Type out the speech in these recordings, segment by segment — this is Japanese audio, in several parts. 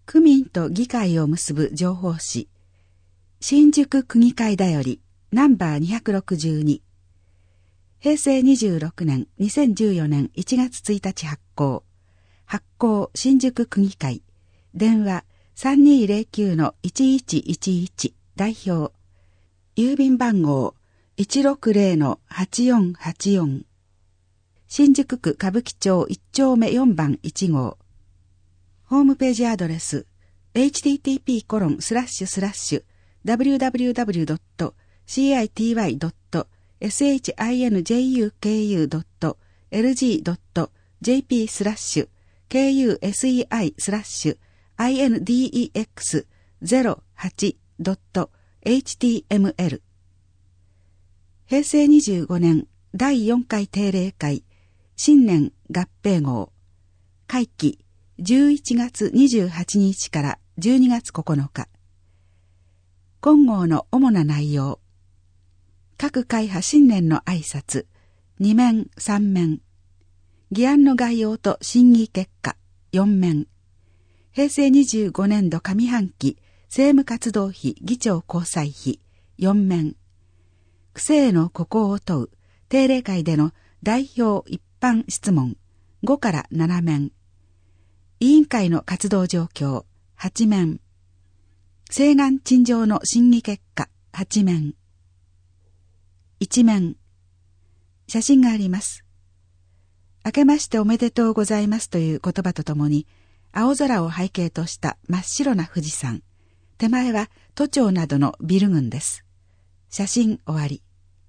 区民と議会を結ぶ情報誌、新宿区議会だよりナンバー262、平成26年2014年1月1日発行新宿区議会、電話 3209-1111 代表、郵便番号 160-8484、新宿区歌舞伎町1丁目4番1号、ホームページアドレス http://www.cityway.shinjuku.lg.jp/KUSEI/kusei/kusei.html 平成25年第4回定例会新年合併号会期11月28日から12月9日。今号の主な内容。各会派新年の挨拶、2面、3面。議案の概要と審議結果、4面。平成25年度上半期政務活動費議長交際費、4面。区政への孤高を問う定例会での代表一般質問、5から7面。委員会の活動状況、8面。請願陳情の審議結果、8面。1面。写真があります。明けましておめでとうございますという言葉とともに、青空を背景とした真っ白な富士山。手前は都庁などのビル群です。写真終わり。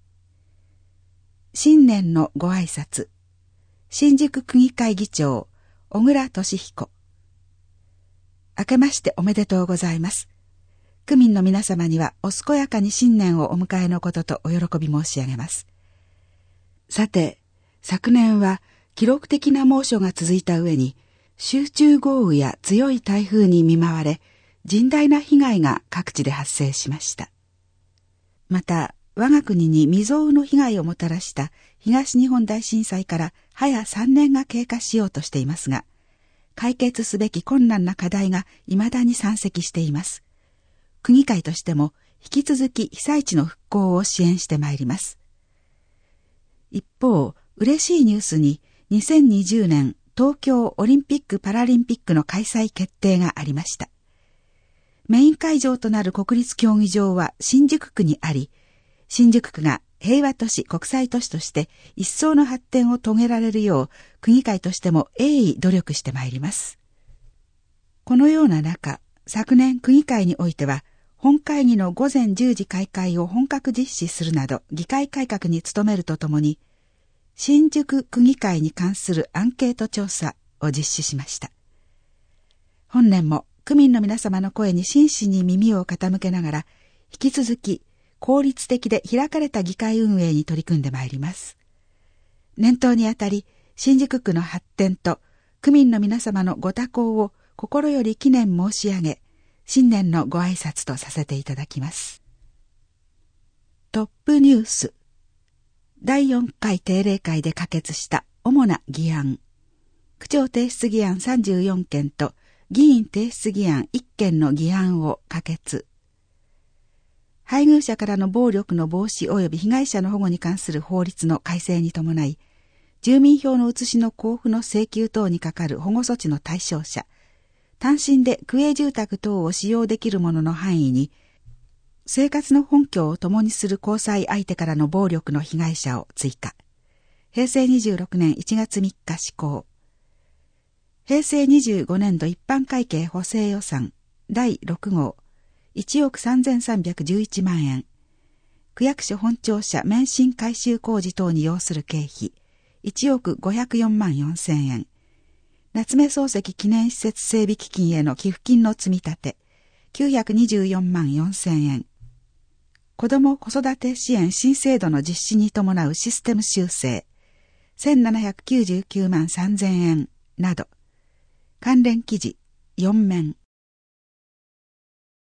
新年のご挨拶。新宿区議会議長、小倉俊彦。明けましておめでとうございます。区民の皆様にはお健やかに新年をお迎えのこととお喜び申し上げます。さて、昨年は記録的な猛暑が続いた上に、集中豪雨や強い台風に見舞われ、甚大な被害が各地で発生しました。また、我が国に未曾有の被害をもたらした東日本大震災から早3年が経過しようとしていますが、解決すべき困難な課題が未だに山積しています。区議会としても引き続き被災地の復興を支援してまいります。一方、嬉しいニュースに2020年東京オリンピック・パラリンピックの開催決定がありました。メイン会場となる国立競技場は新宿区にあり、新宿区が平和都市国際都市として一層の発展を遂げられるよう区議会としても鋭意努力してまいります。このような中、昨年区議会においては本会議の午前10時開会を本格実施するなど議会改革に努めるとともに、新宿区議会に関するアンケート調査を実施しました。本年も区民の皆様の声に真摯に耳を傾けながら、引き続き効率的で開かれた議会運営に取り組んでまいります。念頭にあたり、新宿区の発展と区民の皆様のご多幸を心より祈念申し上げ、新年のご挨拶とさせていただきます。トップニュース。第4回定例会で可決した主な議案。区長提出議案34件と議員提出議案1件の議案を可決。配偶者からの暴力の防止及び被害者の保護に関する法律の改正に伴い、住民票の写しの交付の請求等にかかる保護措置の対象者、単身で区営住宅等を使用できる者の範囲に、生活の本拠を共にする交際相手からの暴力の被害者を追加。平成26年1月3日施行。平成25年度一般会計補正予算第6号1億3311万円。区役所本庁舎免震改修工事等に要する経費1億504万4千円。夏目漱石記念施設整備基金への寄付金の積み立て924万4千円。子ども子育て支援新制度の実施に伴うシステム修正1799万3000円など、関連記事4面。